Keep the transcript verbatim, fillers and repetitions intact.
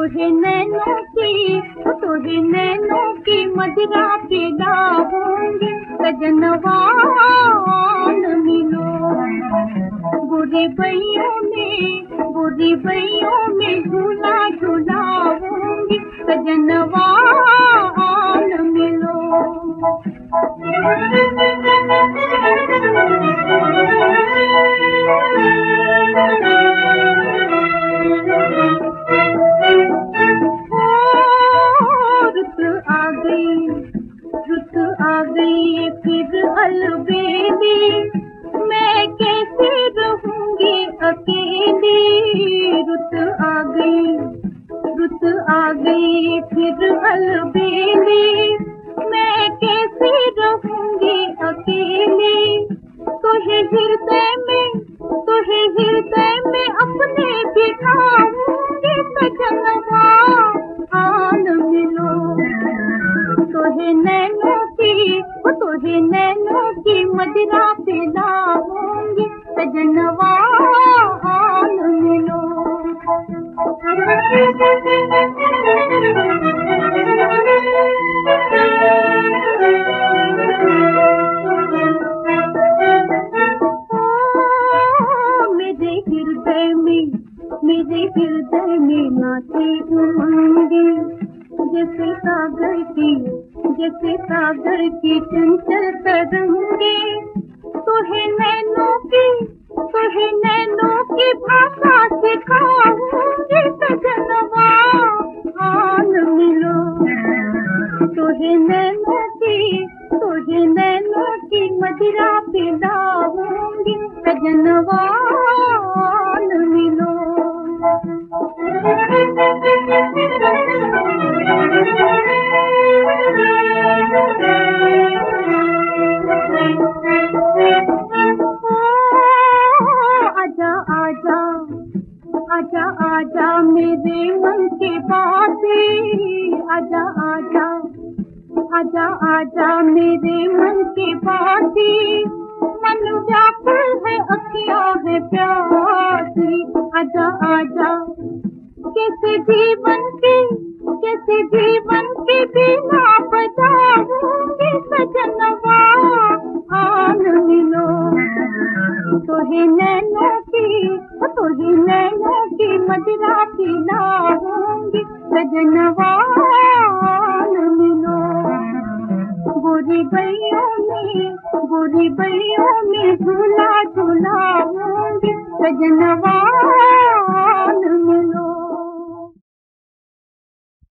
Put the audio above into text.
तुहे नैनों की तुहे नैनों की मदिरा पिलाऊंगी सजनवा न मिलो। बुरी बइयों में बुरी बइयों में झूला झूलाऊंगी सजनवा न मिलो। रुत आ गई रुत आ गई फिर अलबेली, मैं कैसे रहूंगी अकेली। रुत आ गई रुत आ गई फिर अलबेली, मैं कैसे रहूंगी अकेली। तुहे हृदय में तुहे हृदय में अपने बिठाऊंगी सजनवा आन मिलो। तुहे नैनों की तुहे नैनों की मदिरा पिलाऊंगी सजनवा आन मिलो। मेरे हृदय में मेरे हृदय में नाचे उमंगे, जैसे सागर की जैसे सागर की चंचल तरंगे। तुहे नैनों की तुहे नैनों की भाषा सिखाऊंगी सजनवा आन मिलो। तुहे नैनों की तुहे नैनों की मदिरा पिलाऊंगी सजनवा आन मिलो। आजा आजा आजा आजा मेरे मन की बातें, आजा आजा आजा आजा मेरे मन की बातें। मन व्याकुल है अखियां है प्यासी, आजा आजा कैसे जीवन की कैसे जीवन की बीना बजाऊंगी सजनवा आन मिलो। तुहे नैनों की तुहे नैनों की मदिरा पिलाऊंगी सजनवा आन मिलो। बुरी बइयों में बुरी बइयों में झूला झूलाऊंगी सजनवा